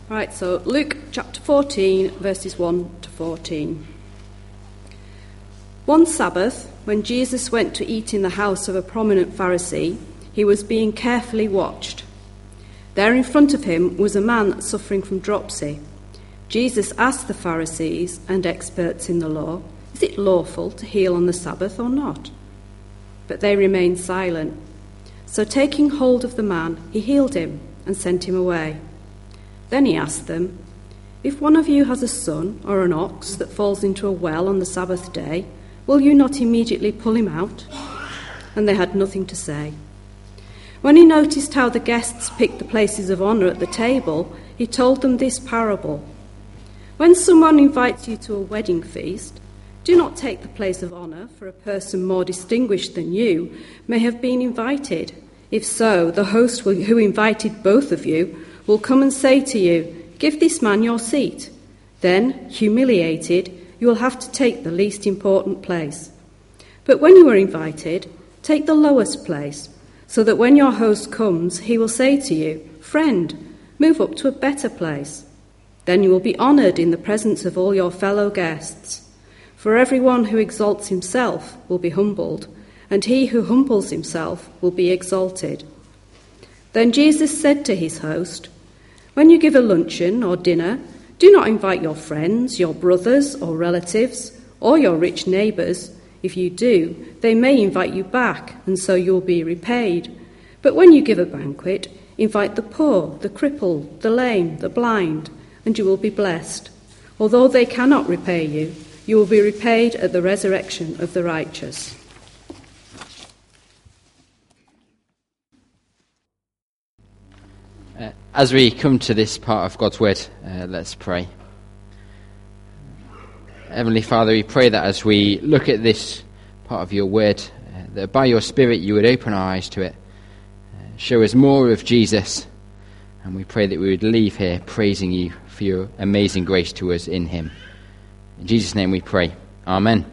Right, so Luke chapter 14, verses 1 to 14. One Sabbath, when Jesus went to eat in the house of a prominent Pharisee, he was being carefully watched. There in front of him was a man suffering from dropsy. Jesus asked the Pharisees and experts in the law, "Is it lawful to heal on the Sabbath or not?" But they remained silent. So taking hold of the man, he healed him and sent him away. Then he asked them, "If one of you has a son or an ox that falls into a well on the Sabbath day, will you not immediately pull him out?" And they had nothing to say. When he noticed how the guests picked the places of honour at the table, he told them this parable. When someone invites you to a wedding feast, do not take the place of honour, for a person more distinguished than you may have been invited. If so, the host who invited both of you will come and say to you, "Give this man your seat." Then, humiliated, you will have to take the least important place. But when you are invited, take the lowest place, so that when your host comes, he will say to you, "Friend, move up to a better place." Then you will be honoured in the presence of all your fellow guests. For everyone who exalts himself will be humbled, and he who humbles himself will be exalted. Then Jesus said to his host, "When you give a luncheon or dinner, do not invite your friends, your brothers or relatives, or your rich neighbours. If you do, they may invite you back, and so you will be repaid. But when you give a banquet, invite the poor, the crippled, the lame, the blind, and you will be blessed. Although they cannot repay you, you will be repaid at the resurrection of the righteous." As we come to this part of God's Word, let's pray. Heavenly Father, we pray that as we look at this part of your Word, that by your Spirit you would open our eyes to it, show us more of Jesus, and we pray that we would leave here praising you for your amazing grace to us in him. In Jesus' name we pray. Amen.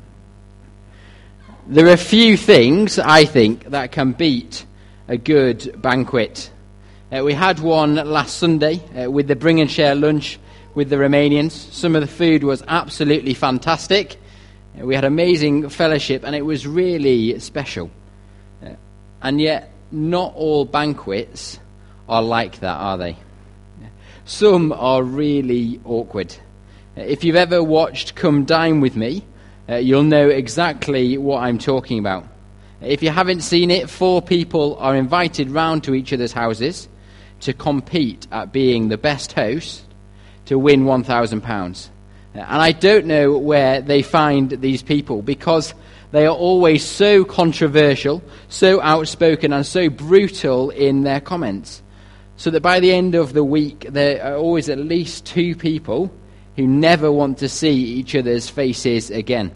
There are few things, I think, that can beat a good banquet. We had one last Sunday with the Bring and Share lunch with the Romanians. Some of the food was absolutely fantastic. We had amazing fellowship, and it was really special. And yet, not all banquets are like that, are they? Some are really awkward. If you've ever watched Come Dine With Me, you'll know exactly what I'm talking about. If you haven't seen it, 4 people are invited round to each other's houses to compete at being the best host to win £1,000. And I don't know where they find these people, because they are always so controversial, so outspoken, and so brutal in their comments, so that by the end of the week there are always at least 2 people who never want to see each other's faces again.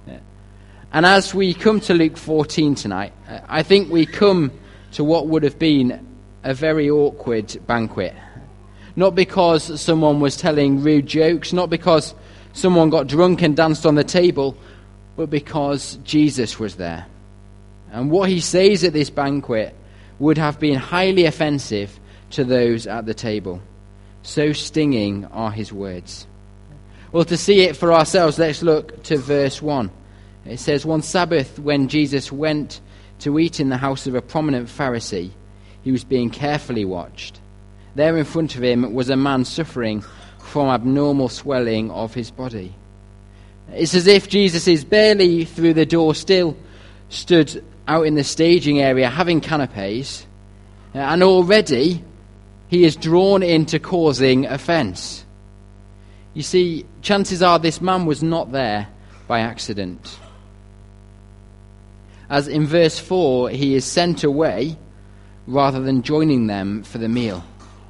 And as we come to Luke 14 tonight, I think we come to what would have been a very awkward banquet. Not because someone was telling rude jokes, not because someone got drunk and danced on the table, but because Jesus was there. And what he says at this banquet would have been highly offensive to those at the table. So stinging are his words. Well, to see it for ourselves, let's look to verse 1. It says, "One Sabbath, when Jesus went to eat in the house of a prominent Pharisee, he was being carefully watched. There in front of him was a man suffering from abnormal swelling of his body." It's as if Jesus is barely through the door, still stood out in the staging area having canapes, and already he is drawn into causing offence. You see, chances are this man was not there by accident. As in verse 4, he is sent away rather than joining them for the meal.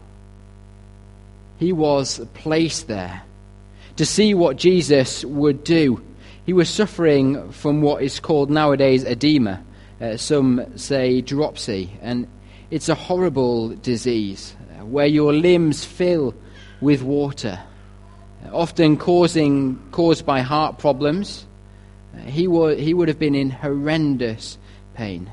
He was placed there to see what Jesus would do. He was suffering from what is called nowadays edema. Some say dropsy, and it's a horrible disease where your limbs fill with water, often caused by heart problems. He would have been in horrendous pain.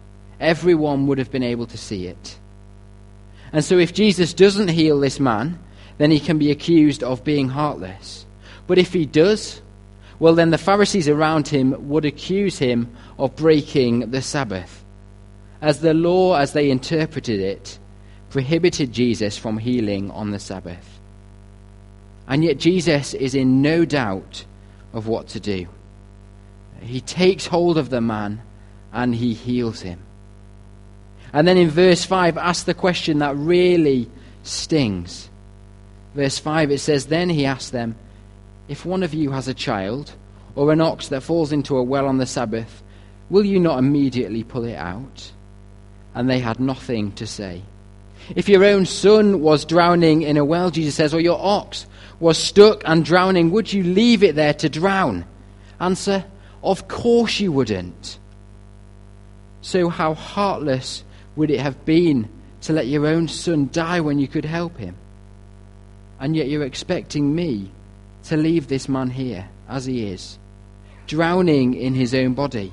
Everyone would have been able to see it. And so if Jesus doesn't heal this man, then he can be accused of being heartless. But if he does, well, then the Pharisees around him would accuse him of breaking the Sabbath, as the law, as they interpreted it, prohibited Jesus from healing on the Sabbath. And yet Jesus is in no doubt of what to do. He takes hold of the man and he heals him. And then in verse 5 asks the question that really stings. Verse 5, it says, "Then he asked them, 'If one of you has a child or an ox that falls into a well on the Sabbath, will you not immediately pull it out?' And they had nothing to say. If your own son was drowning in a well," Jesus says, "or your ox was stuck and drowning, would you leave it there to drown?" Answer, of course you wouldn't. So how heartless would it have been to let your own son die when you could help him? And yet you're expecting me to leave this man here as he is, drowning in his own body.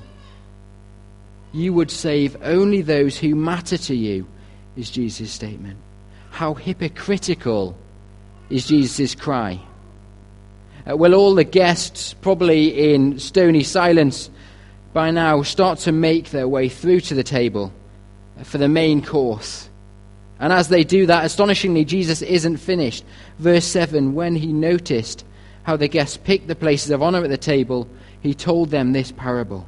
You would save only those who matter to you, is Jesus' statement. How hypocritical is Jesus' cry. Well, all the guests, probably in stony silence by now, start to make their way through to the table for the main course. And as they do that, astonishingly, Jesus isn't finished. Verse 7, when he noticed how the guests picked the places of honor at the table, he told them this parable.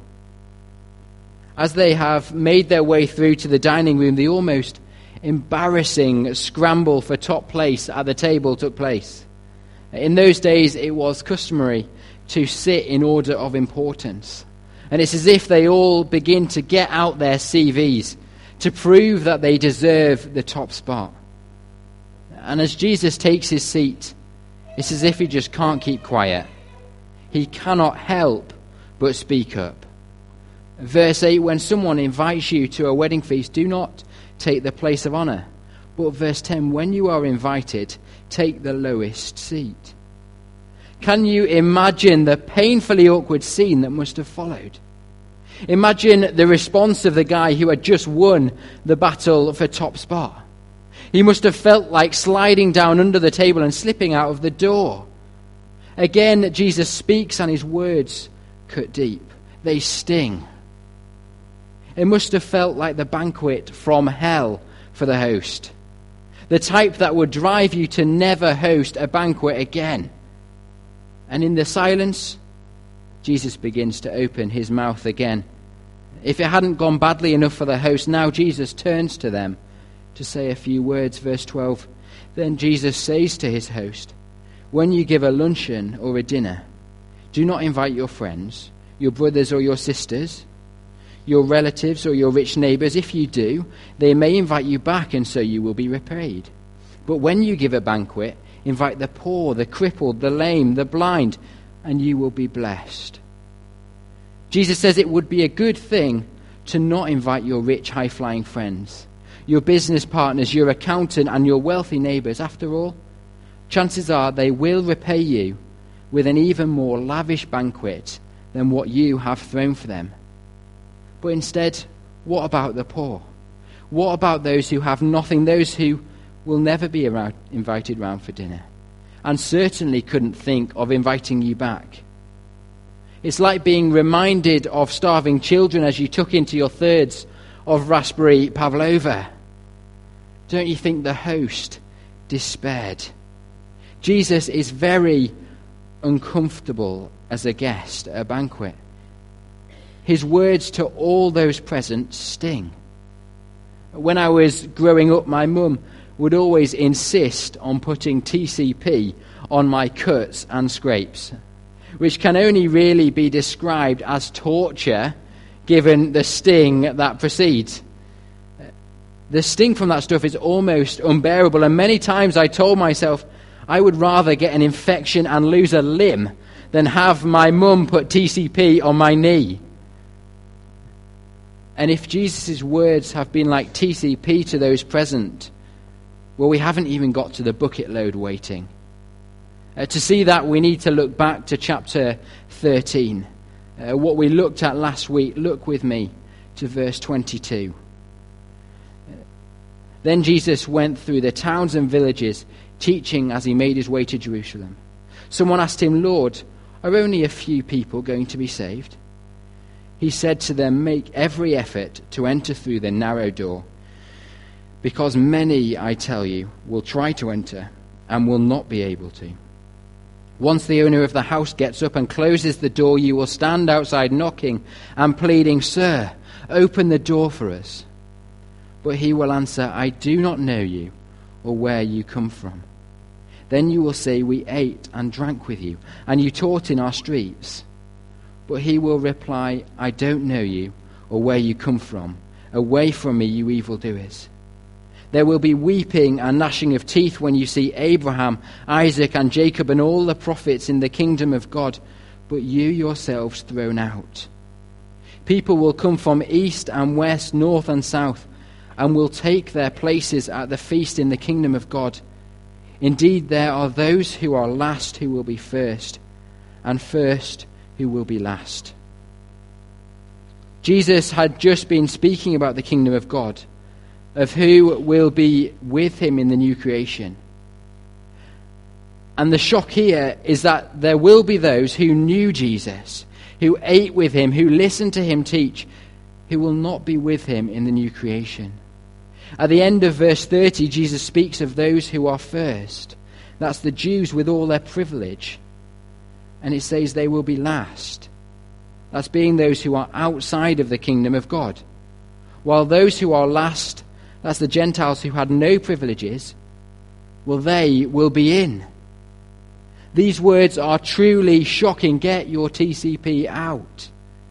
As they have made their way through to the dining room, the almost embarrassing scramble for top place at the table took place. In those days, it was customary to sit in order of importance. And it's as if they all begin to get out their CVs to prove that they deserve the top spot. And as Jesus takes his seat, it's as if he just can't keep quiet. He cannot help but speak up. Verse 8, when someone invites you to a wedding feast, do not take the place of honor. But verse 10, when you are invited, take the lowest seat. Can you imagine the painfully awkward scene that must have followed? Imagine the response of the guy who had just won the battle for top spot. He must have felt like sliding down under the table and slipping out of the door. Again, Jesus speaks and his words cut deep. They sting. It must have felt like the banquet from hell for the host. The type that would drive you to never host a banquet again. And in the silence, Jesus begins to open his mouth again. If it hadn't gone badly enough for the host, now Jesus turns to them to say a few words. Verse 12, then Jesus says to his host, when you give a luncheon or a dinner, do not invite your friends, your brothers or your sisters, your relatives or your rich neighbors. If you do, they may invite you back, and so you will be repaid. But when you give a banquet, invite the poor, the crippled, the lame, the blind, and you will be blessed. Jesus says it would be a good thing to not invite your rich, high-flying friends, your business partners, your accountant, and your wealthy neighbors. After all, chances are they will repay you with an even more lavish banquet than what you have thrown for them. But instead, what about the poor? What about those who have nothing, those who will never be invited round for dinner, and certainly couldn't think of inviting you back? It's like being reminded of starving children as you tuck into your thirds of raspberry pavlova. Don't you think the host despaired? Jesus is very uncomfortable as a guest at a banquet. His words to all those present sting. When I was growing up, my mum would always insist on putting TCP on my cuts and scrapes, which can only really be described as torture given the sting that precedes. The sting from that stuff is almost unbearable, and many times I told myself I would rather get an infection and lose a limb than have my mum put TCP on my knee. And if Jesus' words have been like TCP to those present, well, we haven't even got to the bucket load waiting. To see that, we need to look back to chapter 13. What we looked at last week, look with me to verse 22. Then Jesus went through the towns and villages, teaching as he made his way to Jerusalem. Someone asked him, "Lord, are only a few people going to be saved?" He said to them, "Make every effort to enter through the narrow door, because many, I tell you, will try to enter and will not be able to. Once the owner of the house gets up and closes the door, you will stand outside knocking and pleading, 'Sir, open the door for us.' But he will answer, 'I do not know you or where you come from.' Then you will say, 'We ate and drank with you, and you taught in our streets.' But he will reply, 'I don't know you or where you come from. Away from me, you evildoers.' There will be weeping and gnashing of teeth when you see Abraham, Isaac, and Jacob and all the prophets in the kingdom of God, but you yourselves thrown out. People will come from east and west, north and south, and will take their places at the feast in the kingdom of God. Indeed, there are those who are last who will be first, and first who will be last." Jesus had just been speaking about the kingdom of God, of who will be with him in the new creation. And the shock here is that there will be those who knew Jesus, who ate with him, who listened to him teach, who will not be with him in the new creation. At the end of verse 30, Jesus speaks of those who are first. That's the Jews with all their privilege. And it says they will be last. That's being those who are outside of the kingdom of God. While those who are last, that's the Gentiles who had no privileges, well, they will be in. These words are truly shocking. Get your TCP out.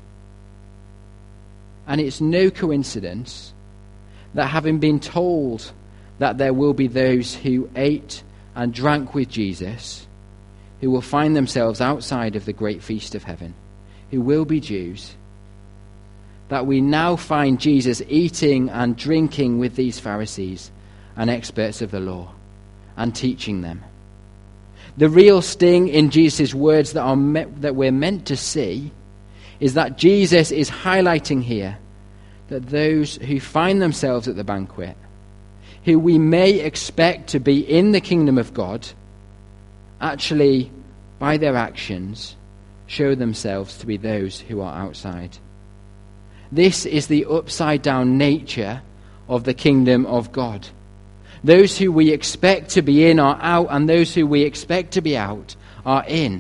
And it's no coincidence that having been told that there will be those who ate and drank with Jesus, who will find themselves outside of the great feast of heaven, who will be Jews, that we now find Jesus eating and drinking with these Pharisees and experts of the law and teaching them. The real sting in Jesus' words that we're meant to see is that Jesus is highlighting here that those who find themselves at the banquet, who we may expect to be in the kingdom of God, actually, by their actions, show themselves to be those who are outside. This is the upside-down nature of the kingdom of God. Those who we expect to be in are out, and those who we expect to be out are in.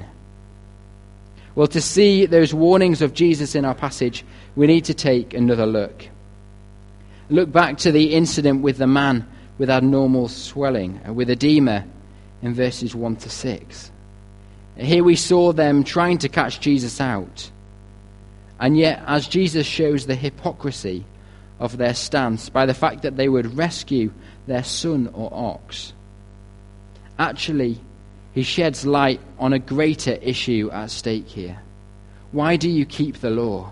Well, to see those warnings of Jesus in our passage, we need to take another look. Look back to the incident with the man with abnormal swelling, with edema, in verses 1 to 6. Here we saw them trying to catch Jesus out. And yet, as Jesus shows the hypocrisy of their stance by the fact that they would rescue their son or ox, actually, he sheds light on a greater issue at stake here. Why do you keep the law?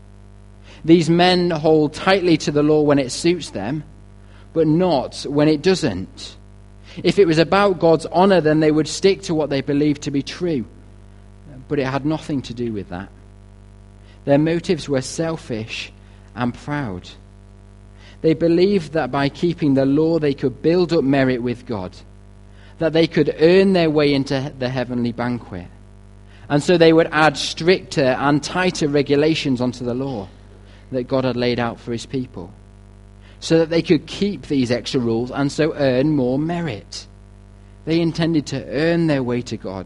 These men hold tightly to the law when it suits them, but not when it doesn't. If it was about God's honor, then they would stick to what they believed to be true. But it had nothing to do with that. Their motives were selfish and proud. They believed that by keeping the law they could build up merit with God, that they could earn their way into the heavenly banquet. And so they would add stricter and tighter regulations onto the law that God had laid out for his people, so that they could keep these extra rules and so earn more merit. They intended to earn their way to God.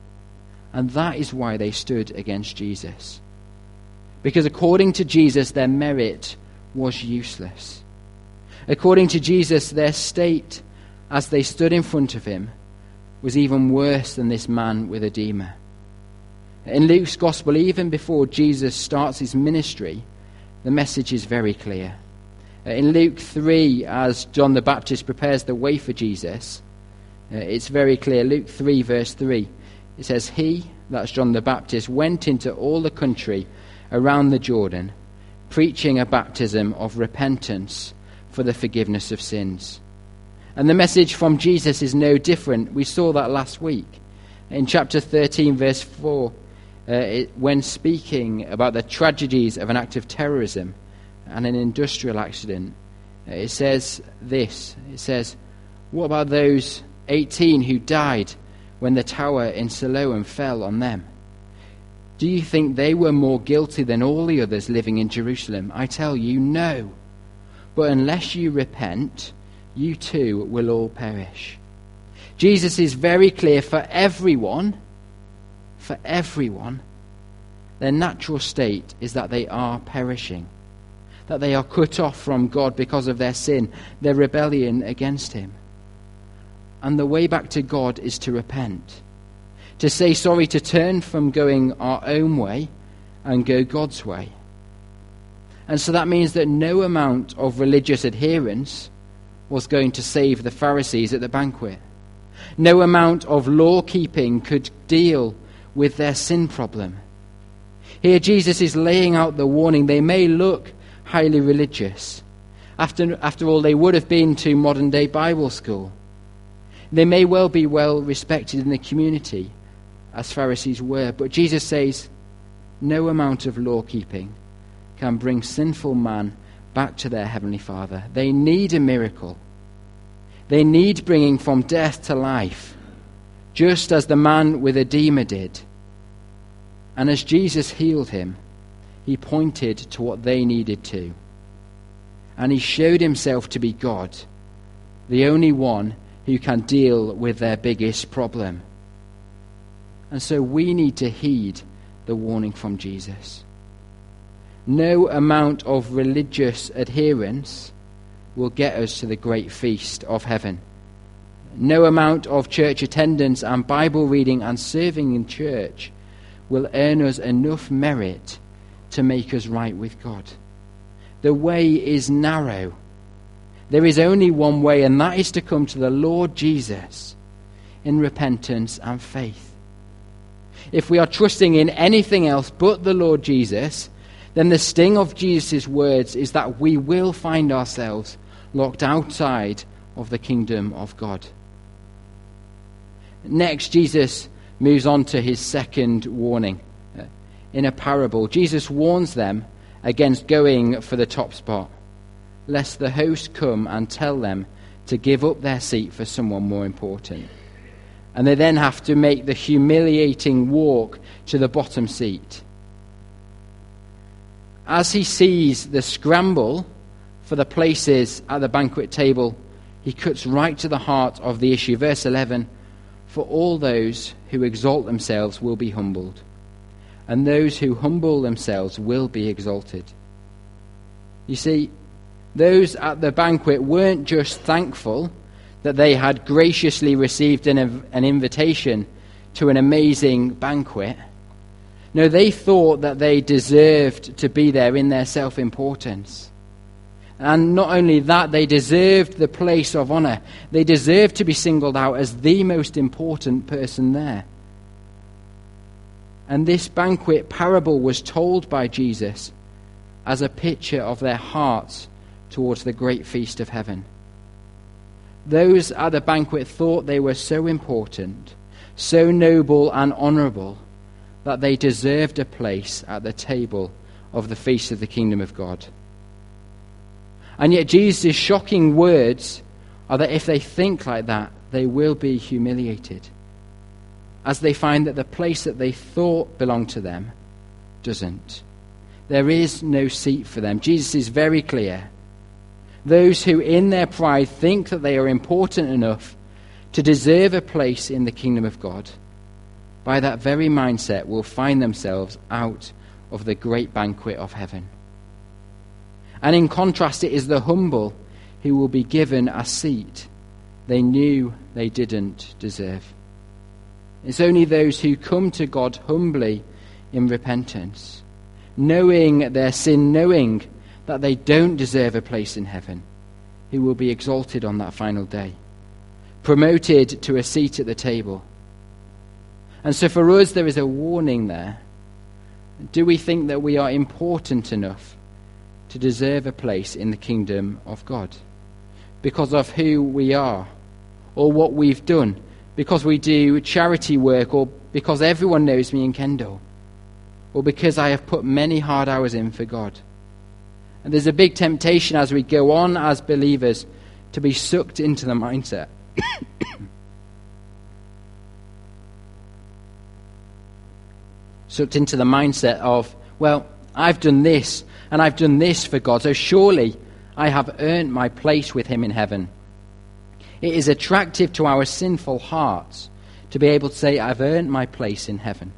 And that is why they stood against Jesus. Because according to Jesus, their merit was useless. According to Jesus, their state as they stood in front of him was even worse than this man with edema. In Luke's gospel, even before Jesus starts his ministry, the message is very clear. In Luke 3, as John the Baptist prepares the way for Jesus, it's very clear. Luke 3, verse 3, it says, "He," that's John the Baptist, "went into all the country around the Jordan, preaching a baptism of repentance for the forgiveness of sins." And the message from Jesus is no different. We saw that last week. In chapter 13, verse 4, when speaking about the tragedies of an act of terrorism and an industrial accident, it says this. It says, "What about those 18 who died when the tower in Siloam fell on them. Do you think they were more guilty than all the others living in Jerusalem? I tell you, no. But unless you repent, you too will all perish. Jesus is very clear for everyone, their natural state is that they are perishing, that they are cut off from God because of their sin, their rebellion against him. And the way back to God is to repent, to say sorry, to turn from going our own way and go God's way. And so that means that no amount of religious adherence was going to save the Pharisees at the banquet. No amount of law-keeping could deal with their sin problem. Here Jesus is laying out the warning. They may look highly religious. After all, they would have been to modern-day Bible school. They may well be well respected in the community, as Pharisees were. But Jesus says, no amount of law-keeping can bring sinful man back to their Heavenly Father. They need a miracle. They need bringing from death to life, just as the man with edema did. And as Jesus healed him, he pointed to what they needed to. And he showed himself to be God, the only one who can deal with their biggest problem. And so we need to heed the warning from Jesus. No amount of religious adherence will get us to the great feast of heaven. No amount of church attendance and Bible reading and serving in church will earn us enough merit to make us right with God. The way is narrow. There is only one way, and that is to come to the Lord Jesus in repentance and faith. If we are trusting in anything else but the Lord Jesus, then the sting of Jesus' words is that we will find ourselves locked outside of the kingdom of God. Next, Jesus moves on to his second warning. In a parable, Jesus warns them against going for the top spot, lest the host come and tell them to give up their seat for someone more important. And they then have to make the humiliating walk to the bottom seat. As he sees the scramble for the places at the banquet table, he cuts right to the heart of the issue. Verse 11, for all those who exalt themselves will be humbled, and those who humble themselves will be exalted. You see, those at the banquet weren't just thankful that they had graciously received an invitation to an amazing banquet. No, they thought that they deserved to be there in their self-importance. And not only that, they deserved the place of honor. They deserved to be singled out as the most important person there. And this banquet parable was told by Jesus as a picture of their hearts towards the great feast of heaven. Those at the banquet thought they were so important, so noble and honorable, that they deserved a place at the table of the feast of the kingdom of God. And yet Jesus' shocking words are that if they think like that, they will be humiliated, as they find that the place that they thought belonged to them doesn't. There is no seat for them. Jesus is very clear. Those who in their pride think that they are important enough to deserve a place in the kingdom of God, by that very mindset will find themselves out of the great banquet of heaven. And in contrast, it is the humble who will be given a seat they knew they didn't deserve. It's only those who come to God humbly in repentance, knowing their sin, knowing that they don't deserve a place in heaven, who will be exalted on that final day, promoted to a seat at the table. And so for us, there is a warning there. Do we think that we are important enough to deserve a place in the kingdom of God because of who we are or what we've done, because we do charity work, or because everyone knows me in Kendal, or because I have put many hard hours in for God? And there's a big temptation as we go on as believers to be sucked into the mindset sucked into the mindset of, well, I've done this and I've done this for God, so surely I have earned my place with him in heaven. It is attractive to our sinful hearts to be able to say, I've earned my place in heaven.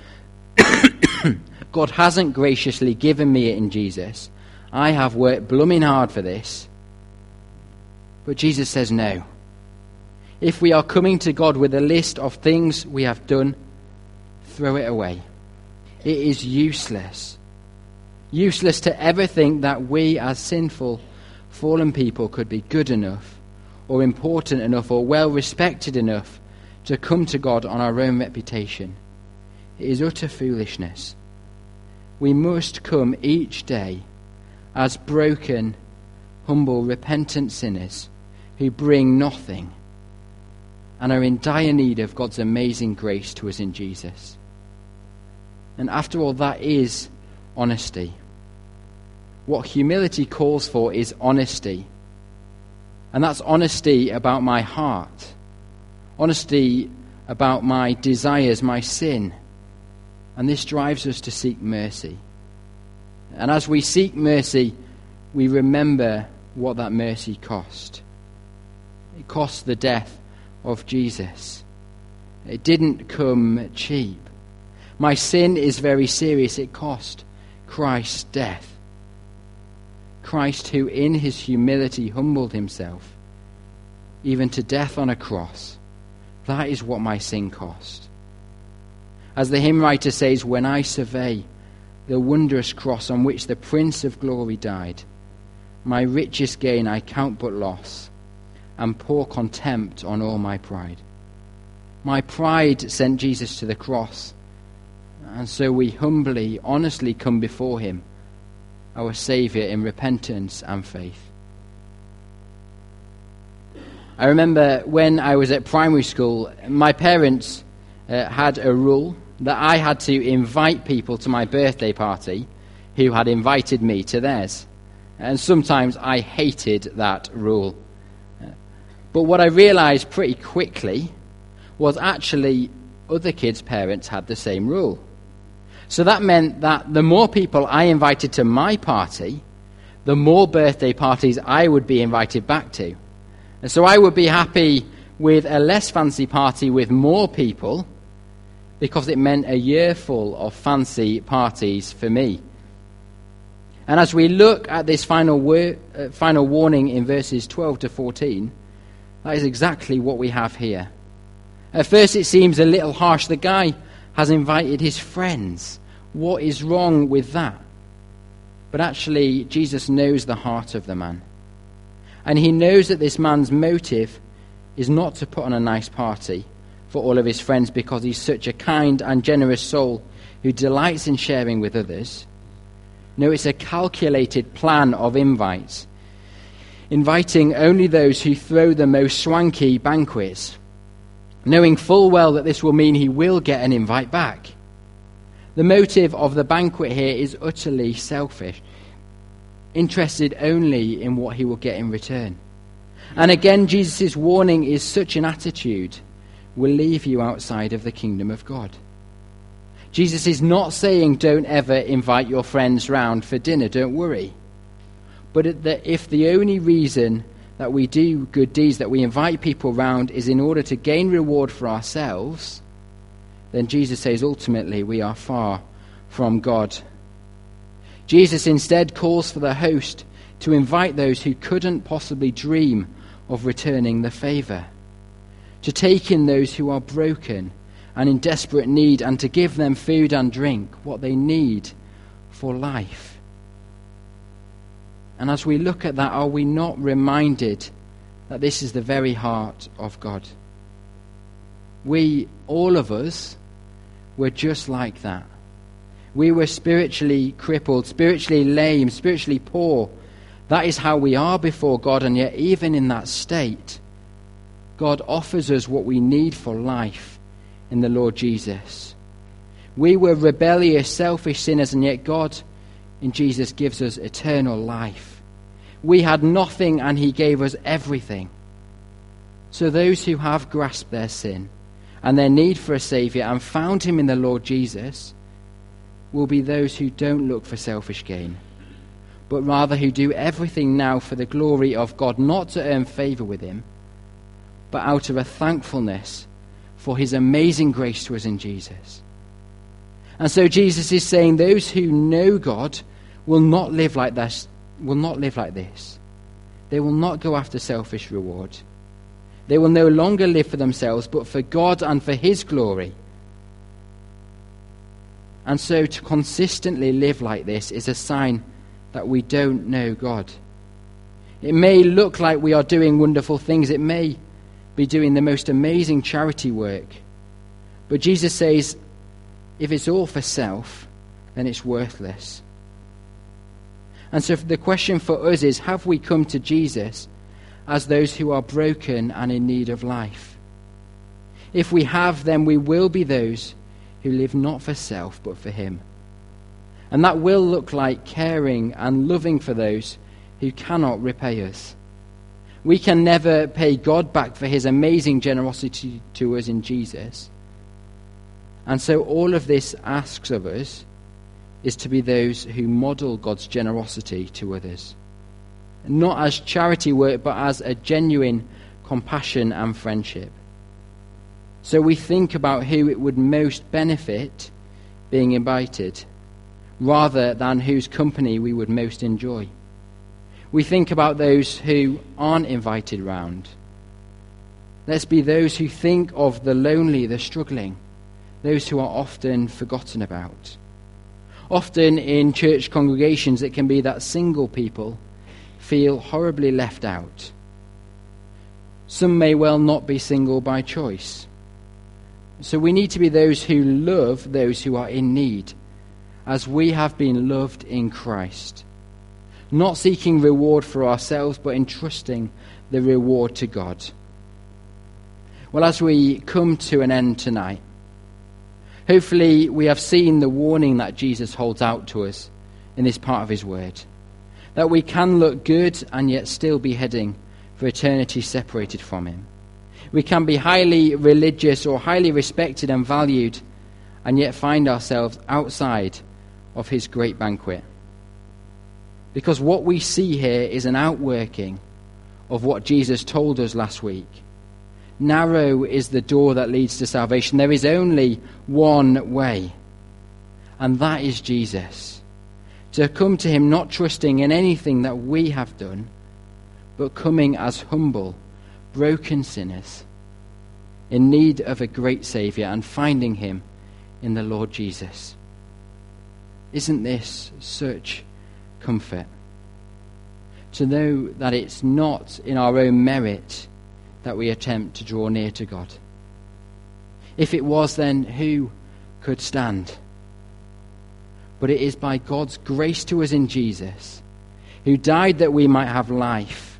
God hasn't graciously given me it in Jesus. I have worked blooming hard for this. But Jesus says no. If we are coming to God with a list of things we have done, throw it away. It is useless. Useless to ever think that we as sinful, fallen people could be good enough or important enough or well respected enough to come to God on our own reputation. It is utter foolishness. We must come each day as broken, humble, repentant sinners who bring nothing and are in dire need of God's amazing grace to us in Jesus. And after all, that is honesty. What humility calls for is honesty. And that's honesty about my heart, honesty about my desires, my sin. And this drives us to seek mercy. And as we seek mercy, we remember what that mercy cost. It cost the death of Jesus. It didn't come cheap. My sin is very serious. It cost Christ's death. Christ, who in his humility humbled himself, even to death on a cross. That is what my sin cost. As the hymn writer says, when I survey the wondrous cross on which the Prince of Glory died, my richest gain I count but loss, and pour contempt on all my pride. My pride sent Jesus to the cross, and so we humbly, honestly come before him, our Saviour, in repentance and faith. I remember when I was at primary school, my parents had a rule that I had to invite people to my birthday party who had invited me to theirs. And sometimes I hated that rule. But what I realised pretty quickly was actually other kids' parents had the same rule. So that meant that the more people I invited to my party, the more birthday parties I would be invited back to. And so I would be happy with a less fancy party with more people because it meant a year full of fancy parties for me. And as we look at this final warning in verses 12 to 14, that is exactly what we have here. At first it seems a little harsh. The guy has invited his friends. What is wrong with that? But actually, Jesus knows the heart of the man. And he knows that this man's motive is not to put on a nice party for all of his friends because he's such a kind and generous soul who delights in sharing with others. No, it's a calculated plan of invites, inviting only those who throw the most swanky banquets, knowing full well that this will mean he will get an invite back. The motive of the banquet here is utterly selfish, interested only in what he will get in return. And again, Jesus' warning is such an attitude will leave you outside of the kingdom of God. Jesus is not saying don't ever invite your friends round for dinner, don't worry. But if the only reason that we do good deeds, that we invite people round, is in order to gain reward for ourselves, then Jesus says ultimately we are far from God. Jesus instead calls for the host to invite those who couldn't possibly dream of returning the favour, to take in those who are broken and in desperate need, and to give them food and drink, what they need for life. And as we look at that, are we not reminded that this is the very heart of God? We, all of us, were just like that. We were spiritually crippled, spiritually lame, spiritually poor. That is how we are before God, and yet even in that state, God offers us what we need for life in the Lord Jesus. We were rebellious, selfish sinners, and yet God in Jesus gives us eternal life. We had nothing and he gave us everything. So those who have grasped their sin and their need for a Saviour and found him in the Lord Jesus, will be those who don't look for selfish gain, but rather who do everything now for the glory of God, not to earn favour with him, but out of a thankfulness for his amazing grace to us in Jesus. And so Jesus is saying those who know God will not live like this. They will not go after selfish reward. They will no longer live for themselves, but for God and for his glory. And so to consistently live like this is a sign that we don't know God. It may look like we are doing wonderful things. It may be doing the most amazing charity work. But Jesus says, if it's all for self, then it's worthless. And so the question for us is, have we come to Jesus as those who are broken and in need of life? If we have, then we will be those who live not for self, but for him. And that will look like caring and loving for those who cannot repay us. We can never pay God back for his amazing generosity to us in Jesus. And so all of this asks of us is to be those who model God's generosity to others. Not as charity work, but as a genuine compassion and friendship. So we think about who it would most benefit being invited, rather than whose company we would most enjoy. We think about those who aren't invited round. Let's be those who think of the lonely, the struggling, those who are often forgotten about. Often in church congregations, it can be that single people feel horribly left out. Some may well not be single by choice. So we need to be those who love those who are in need, as we have been loved in Christ. Not seeking reward for ourselves, but entrusting the reward to God. Well, as we come to an end tonight, hopefully we have seen the warning that Jesus holds out to us in this part of his word. That we can look good and yet still be heading for eternity separated from him. We can be highly religious or highly respected and valued and yet find ourselves outside of his great banquet. Because what we see here is an outworking of what Jesus told us last week. Narrow is the door that leads to salvation. There is only one way, and that is Jesus. To come to him not trusting in anything that we have done, but coming as humble, broken sinners in need of a great Saviour and finding him in the Lord Jesus. Isn't this such comfort? To know that it's not in our own merit that we attempt to draw near to God. If it was, then who could stand? But it is by God's grace to us in Jesus, who died that we might have life.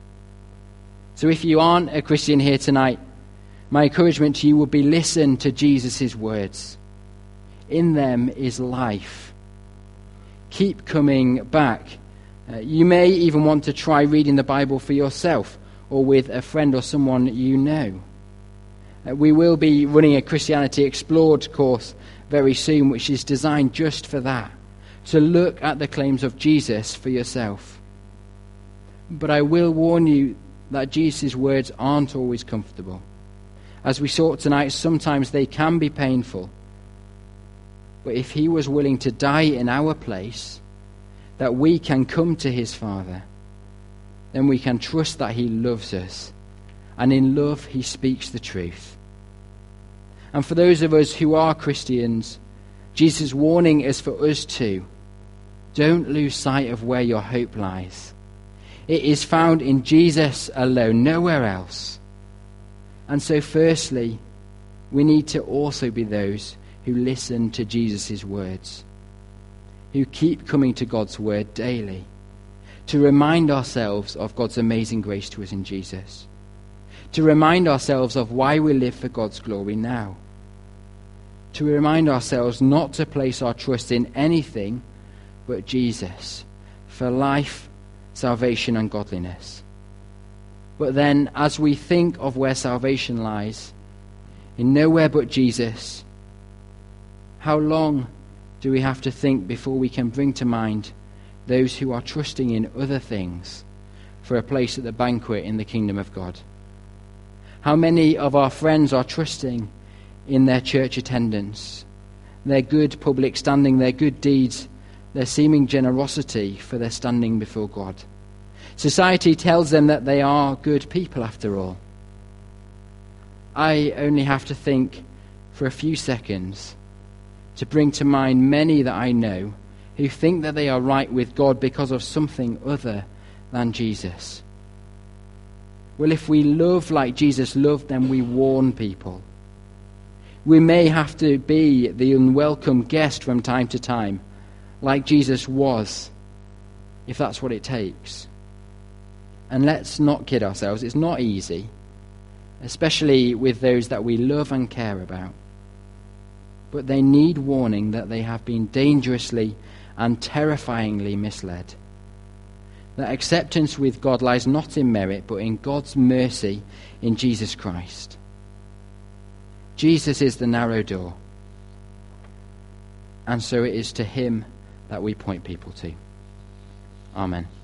So if you aren't a Christian here tonight, my encouragement to you would be listen to Jesus' words. In them is life. Keep coming back. You may even want to try reading the Bible for yourself or with a friend or someone you know. We will be running a Christianity Explored course very soon, which is designed just for that, to look at the claims of Jesus for yourself. But I will warn you that Jesus' words aren't always comfortable. As we saw tonight, sometimes they can be painful. But if he was willing to die in our place, that we can come to his Father, then we can trust that he loves us. And in love, he speaks the truth. And for those of us who are Christians, Jesus' warning is for us too. Don't lose sight of where your hope lies. It is found in Jesus alone, nowhere else. And so firstly, we need to also be those who listen to Jesus' words, who keep coming to God's word daily, to remind ourselves of God's amazing grace to us in Jesus, to remind ourselves of why we live for God's glory now, to remind ourselves not to place our trust in anything but Jesus for life, salvation and godliness. But then, as we think of where salvation lies, in nowhere but Jesus, how long do we have to think before we can bring to mind those who are trusting in other things for a place at the banquet in the kingdom of God? How many of our friends are trusting in their church attendance, their good public standing, their good deeds, their seeming generosity for their standing before God? Society tells them that they are good people after all. I only have to think for a few seconds to bring to mind many that I know who think that they are right with God because of something other than Jesus. Well, if we love like Jesus loved, then we warn people. We may have to be the unwelcome guest from time to time, like Jesus was, if that's what it takes. And let's not kid ourselves, it's not easy, especially with those that we love and care about. But they need warning that they have been dangerously and terrifyingly misled. That acceptance with God lies not in merit, but in God's mercy in Jesus Christ. Jesus is the narrow door, and so it is to him that we point people to. Amen.